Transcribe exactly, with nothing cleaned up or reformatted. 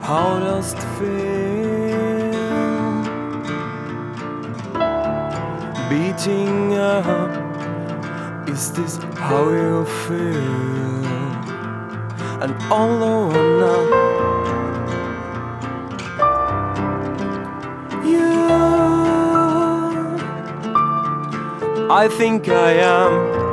How does it feel? Beating up, is this how you feel? And although I'm not you, I think I am.